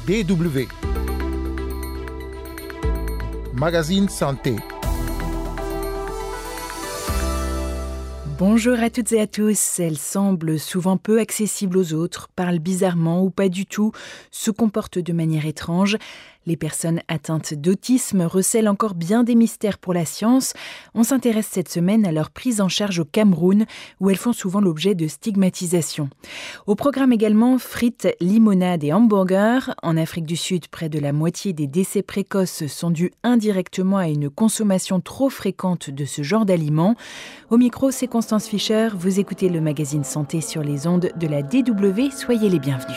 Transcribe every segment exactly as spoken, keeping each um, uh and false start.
D W. Magazine Santé. Bonjour à toutes et à tous. Elle semble souvent peu accessible aux autres, parle bizarrement ou pas du tout, se comporte de manière étrange. Les personnes atteintes d'autisme recèlent encore bien des mystères pour la science. On s'intéresse cette semaine à leur prise en charge au Cameroun, où elles font souvent l'objet de stigmatisation. Au programme également, frites, limonades et hamburgers. En Afrique du Sud, près de la moitié des décès précoces sont dus indirectement à une consommation trop fréquente de ce genre d'aliments. Au micro, c'est Constance Fischer. Vous écoutez le magazine Santé sur les ondes de la D W. Soyez les bienvenus.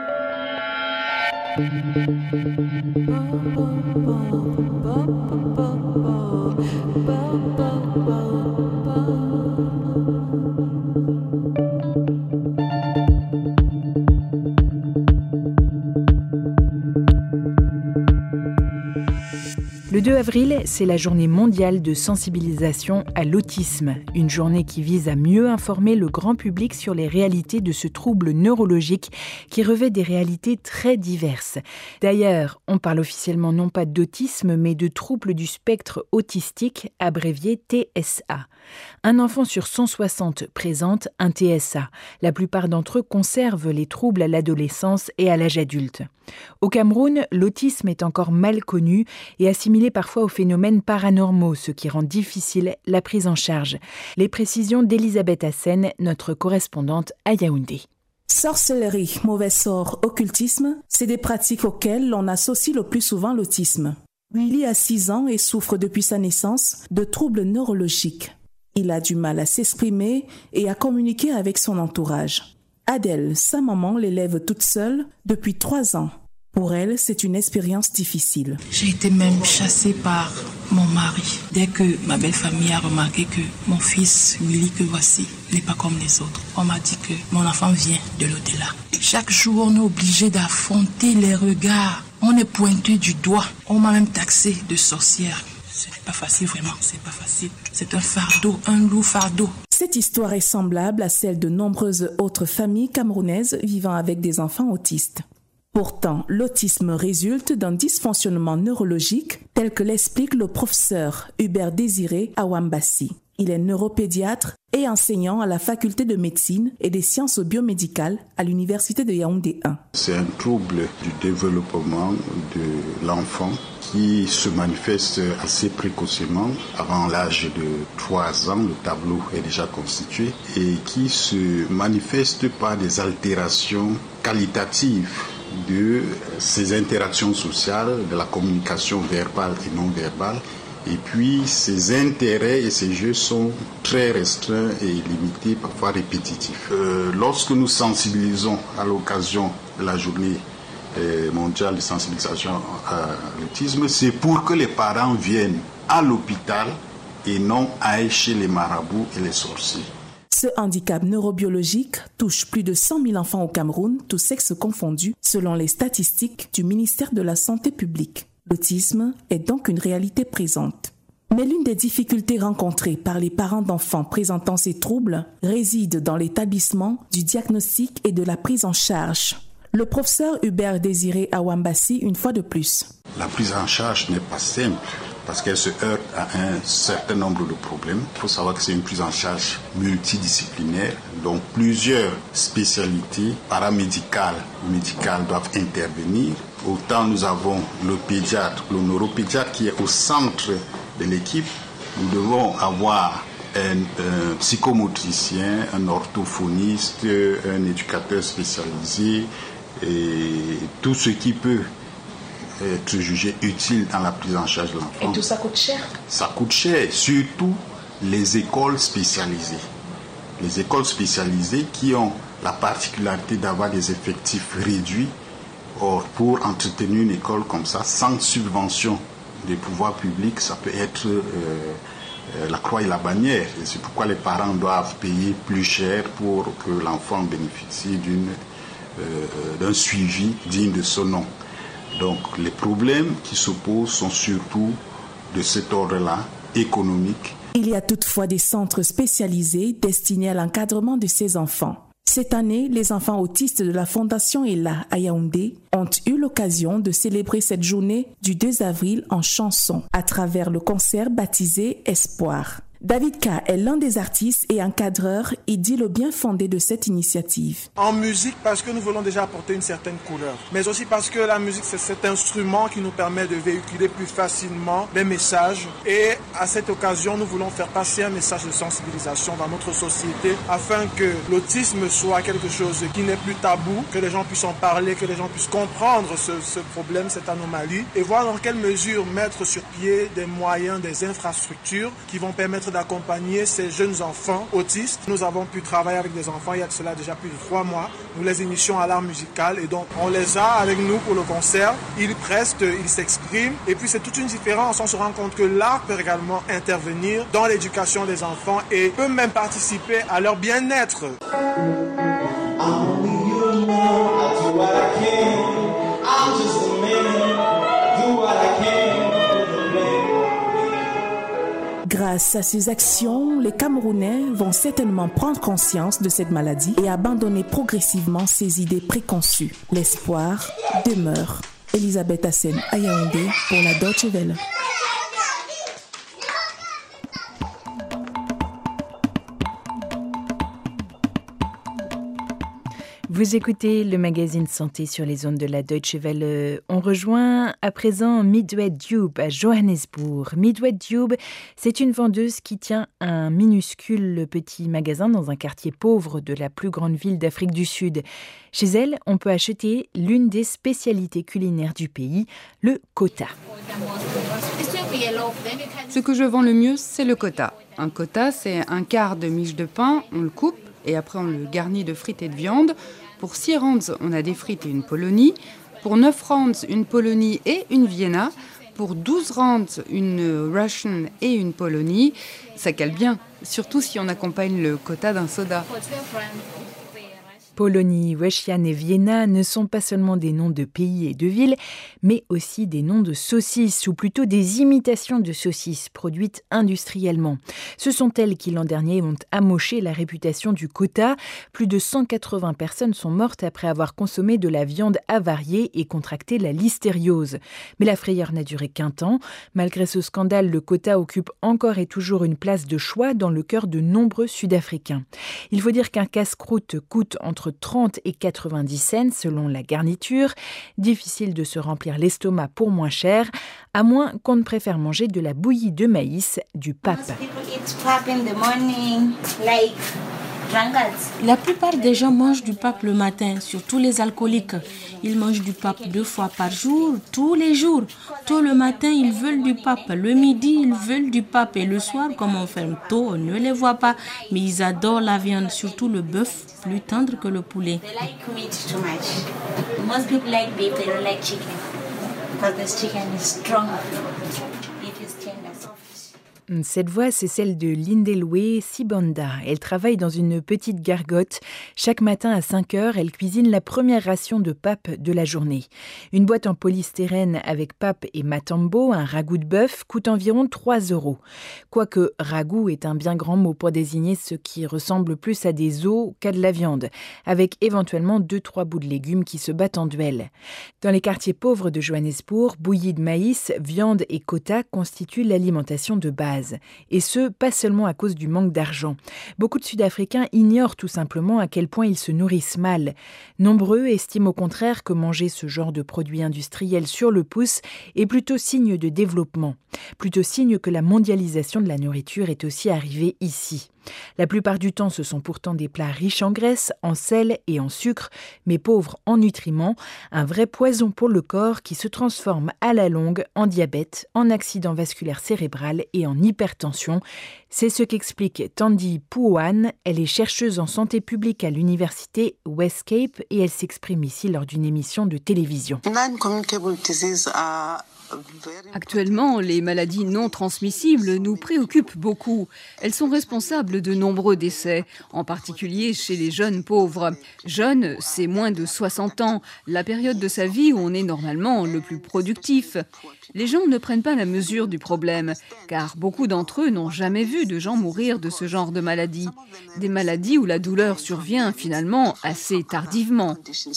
Le deux avril, c'est la journée mondiale de sensibilisation à l'autisme, une journée qui vise à mieux informer le grand public sur les réalités de ce trouble neurologique qui revêt des réalités très diverses. D'ailleurs, on parle officiellement non pas d'autisme, mais de trouble du spectre autistique, abrévié T S A. Un enfant sur cent soixante présente un T S A. La plupart d'entre eux conservent les troubles à l'adolescence et à l'âge adulte. Au Cameroun, l'autisme est encore mal connu et assimilé parfois aux phénomènes paranormaux, ce qui rend difficile la prise en charge. Les précisions d'Elisabeth Hassen, notre correspondante à Yaoundé. Sorcellerie, mauvais sort, occultisme, c'est des pratiques auxquelles l'on associe le plus souvent l'autisme. Willy a six ans et souffre depuis sa naissance de troubles neurologiques. Il a du mal à s'exprimer et à communiquer avec son entourage. Adèle, sa maman, l'élève toute seule depuis trois ans. Pour elle, c'est une expérience difficile. J'ai été même chassée par mon mari. Dès que ma belle famille a remarqué que mon fils, Willy, que voici, n'est pas comme les autres, on m'a dit que mon enfant vient de l'au-delà. Chaque jour, on est obligé d'affronter les regards. On est pointé du doigt. On m'a même taxé de sorcière. C'est pas facile, vraiment, c'est pas facile. C'est un fardeau, un lourd fardeau. Cette histoire est semblable à celle de nombreuses autres familles camerounaises vivant avec des enfants autistes. Pourtant, l'autisme résulte d'un dysfonctionnement neurologique tel que l'explique le professeur Hubert Désiré Awambassi. Il est neuropédiatre et enseignant à la faculté de médecine et des sciences biomédicales à l'université de Yaoundé un. C'est un trouble du développement de l'enfant qui se manifeste assez précocement. Avant l'âge de trois ans, le tableau est déjà constitué et qui se manifeste par des altérations qualitatives de ces interactions sociales, de la communication verbale et non verbale. Et puis, ces intérêts et ces jeux sont très restreints et limités, parfois répétitifs. Euh, lorsque nous sensibilisons à l'occasion de la journée euh, mondiale de sensibilisation à l'autisme, c'est pour que les parents viennent à l'hôpital et non aillent chez les marabouts et les sorciers. Ce handicap neurobiologique touche plus de cent mille enfants au Cameroun, tous sexes confondus, selon les statistiques du ministère de la Santé publique. L'autisme est donc une réalité présente. Mais l'une des difficultés rencontrées par les parents d'enfants présentant ces troubles réside dans l'établissement du diagnostic et de la prise en charge. Le professeur Hubert Désiré Awambassi, une fois de plus. La prise en charge n'est pas simple parce qu'elle se heurte à un certain nombre de problèmes. Il faut savoir que c'est une prise en charge multidisciplinaire, dont plusieurs spécialités paramédicales ou médicales doivent intervenir. Autant nous avons le pédiatre, le neuropédiatre qui est au centre de l'équipe. Nous devons avoir un, un psychomotricien, un orthophoniste, un éducateur spécialisé et tout ce qui peut être jugé utile dans la prise en charge de l'enfant. Et tout ça coûte cher? Ça coûte cher, surtout les écoles spécialisées. Les écoles spécialisées qui ont la particularité d'avoir des effectifs réduits. Or, pour entretenir une école comme ça, sans subvention des pouvoirs publics, ça peut être euh, euh, la croix et la bannière. Et c'est pourquoi les parents doivent payer plus cher pour que l'enfant bénéficie d'une, euh, d'un suivi digne de son nom. Donc, les problèmes qui se posent sont surtout de cet ordre-là, économique. Il y a toutefois des centres spécialisés destinés à l'encadrement de ces enfants. Cette année, les enfants autistes de la Fondation Ella à Yaoundé ont eu l'occasion de célébrer cette journée du deux avril en chanson à travers le concert baptisé Espoir. David K. est l'un des artistes et encadreurs et dit le bien fondé de cette initiative. En musique, parce que nous voulons déjà apporter une certaine couleur, mais aussi parce que la musique, c'est cet instrument qui nous permet de véhiculer plus facilement les messages. Et à cette occasion, nous voulons faire passer un message de sensibilisation dans notre société afin que l'autisme soit quelque chose qui n'est plus tabou, que les gens puissent en parler, que les gens puissent comprendre ce, ce problème, cette anomalie, et voir dans quelle mesure mettre sur pied des moyens, des infrastructures qui vont permettre d'accompagner ces jeunes enfants autistes. Nous avons pu travailler avec des enfants il y a de cela déjà plus de trois mois. Nous les initions à l'art musical et donc on les a avec nous pour le concert. Ils prestent, ils s'expriment et puis c'est toute une différence. On se rend compte que l'art peut également intervenir dans l'éducation des enfants et peut même participer à leur bien-être. Grâce à ces actions, les Camerounais vont certainement prendre conscience de cette maladie et abandonner progressivement ces idées préconçues. L'espoir demeure. Elisabeth Hassen à Yaoundé pour la Deutsche Welle. Vous écoutez le magazine Santé sur les ondes de la Deutsche Welle. On rejoint à présent Midway Dube à Johannesburg. Midway Dube, c'est une vendeuse qui tient un minuscule petit magasin dans un quartier pauvre de la plus grande ville d'Afrique du Sud. Chez elle, on peut acheter l'une des spécialités culinaires du pays, le kota. Ce que je vends le mieux, c'est le kota. Un kota, c'est un quart de miche de pain, on le coupe et après on le garnit de frites et de viande. Pour six rands, on a des frites et une polonie. Pour neuf rands, une polonie et une vienna. Pour douze rands, une russian et une polonie. Ça cale bien, surtout si on accompagne le kota d'un soda. Polonie, Russian et Vienna ne sont pas seulement des noms de pays et de villes, mais aussi des noms de saucisses, ou plutôt des imitations de saucisses produites industriellement. Ce sont elles qui, l'an dernier, ont amoché la réputation du kota. Plus de cent quatre-vingts personnes sont mortes après avoir consommé de la viande avariée et contracté la listériose. Mais la frayeur n'a duré qu'un temps. Malgré ce scandale, le kota occupe encore et toujours une place de choix dans le cœur de nombreux Sud-Africains. Il faut dire qu'un casse-croûte coûte entre trente et quatre-vingt-dix cents selon la garniture. Difficile de se remplir l'estomac pour moins cher, à moins qu'on ne préfère manger de la bouillie de maïs, du pape. La plupart des gens mangent du pape le matin, surtout les alcooliques. Ils mangent du pape deux fois par jour, tous les jours. Tôt le matin, ils veulent du pape. Le midi, ils veulent du pape. Et le soir, comme on ferme tôt, on ne les voit pas. Mais ils adorent la viande, surtout le bœuf, plus tendre que le poulet. Cette voix, c'est celle de Lindelwe Sibanda. Elle travaille dans une petite gargote. Chaque matin à cinq heures, elle cuisine la première ration de pape de la journée. Une boîte en polystyrène avec pape et matambo, un ragoût de bœuf, coûte environ trois euros. Quoique ragoût est un bien grand mot pour désigner ce qui ressemble plus à des os qu'à de la viande, avec éventuellement deux trois bouts de légumes qui se battent en duel. Dans les quartiers pauvres de Johannesburg, bouillie de maïs, viande et kota constituent l'alimentation de base. Et ce, pas seulement à cause du manque d'argent. Beaucoup de Sud-Africains ignorent tout simplement à quel point ils se nourrissent mal. Nombreux estiment au contraire que manger ce genre de produits industriels sur le pouce est plutôt signe de développement. Plutôt signe que la mondialisation de la nourriture est aussi arrivée ici. La plupart du temps, ce sont pourtant des plats riches en graisse, en sel et en sucre, mais pauvres en nutriments, un vrai poison pour le corps qui se transforme à la longue en diabète, en accident vasculaire cérébral et en hypertension. C'est ce qu'explique Tandy Pouan. Elle est chercheuse en santé publique à l'université West Cape et elle s'exprime ici lors d'une émission de télévision. Non-communicable diseases are Actuellement, les maladies non transmissibles nous préoccupent beaucoup. Elles sont responsables de nombreux décès, en particulier chez les jeunes pauvres. Jeunes, c'est moins de soixante ans, la période de sa vie où on est normalement le plus productif. Les gens ne prennent pas la mesure du problème, car beaucoup d'entre eux n'ont jamais vu de gens mourir de ce genre de maladie. Des maladies où la douleur survient finalement assez tardivement.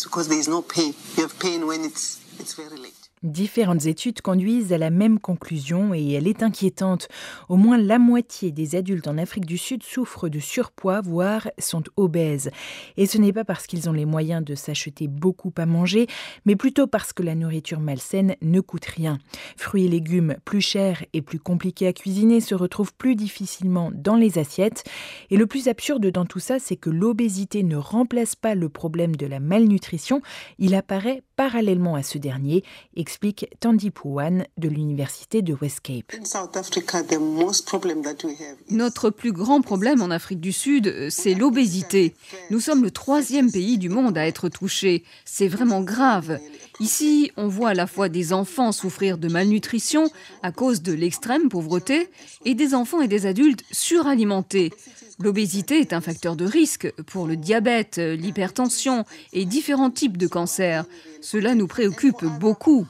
Différentes études conduisent à la même conclusion et elle est inquiétante. Au moins la moitié des adultes en Afrique du Sud souffrent de surpoids, voire sont obèses. Et ce n'est pas parce qu'ils ont les moyens de s'acheter beaucoup à manger, mais plutôt parce que la nourriture malsaine ne coûte rien. Fruits et légumes plus chers et plus compliqués à cuisiner se retrouvent plus difficilement dans les assiettes. Et le plus absurde dans tout ça, c'est que l'obésité ne remplace pas le problème de la malnutrition. Il apparaît parallèlement à ce dernier, explique Tandy Pouwan de l'université de West Cape. Notre plus grand problème en Afrique du Sud, c'est l'obésité. Nous sommes le troisième pays du monde à être touché. C'est vraiment grave. Ici, on voit à la fois des enfants souffrir de malnutrition à cause de l'extrême pauvreté et des enfants et des adultes suralimentés. L'obésité est un facteur de risque pour le diabète, l'hypertension et différents types de cancers. Cela nous préoccupe beaucoup.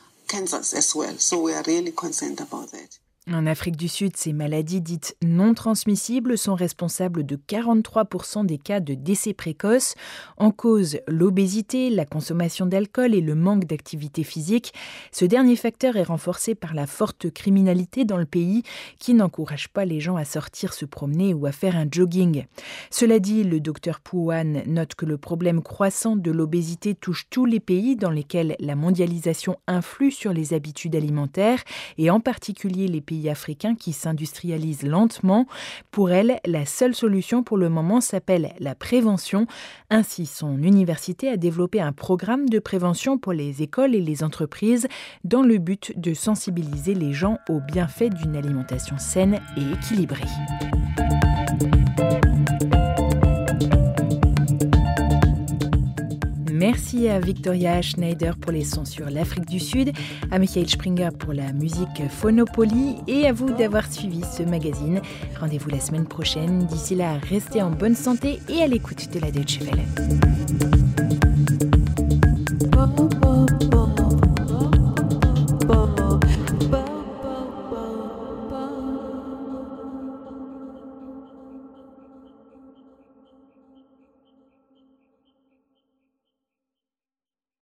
En Afrique du Sud, ces maladies dites non transmissibles sont responsables de quarante-trois pour cent des cas de décès précoces. En cause, l'obésité, la consommation d'alcool et le manque d'activité physique. Ce dernier facteur est renforcé par la forte criminalité dans le pays qui n'encourage pas les gens à sortir se promener ou à faire un jogging. Cela dit, le docteur Pouwan note que le problème croissant de l'obésité touche tous les pays dans lesquels la mondialisation influe sur les habitudes alimentaires et en particulier les pays africains qui s'industrialisent lentement. Pour elle, la seule solution pour le moment s'appelle la prévention. Ainsi, son université a développé un programme de prévention pour les écoles et les entreprises dans le but de sensibiliser les gens aux bienfaits d'une alimentation saine et équilibrée. Merci à Victoria Schneider pour les sons sur l'Afrique du Sud, à Michael Springer pour la musique Phonopoly et à vous d'avoir suivi ce magazine. Rendez-vous la semaine prochaine. D'ici là, restez en bonne santé et à l'écoute de la Deutsche Welle.